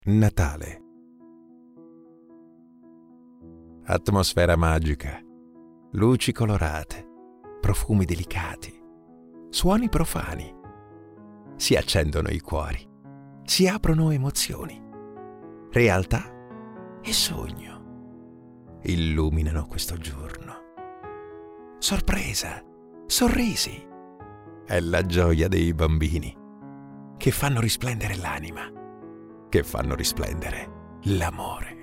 Natale. Atmosfera magica, luci colorate, profumi delicati, suoni profani. Si accendono i cuori, si aprono emozioni, realtà e sogno illuminano questo giorno. Sorpresa, sorrisi, è la gioia dei bambini che fanno risplendere l'anima, che fanno risplendere l'amore.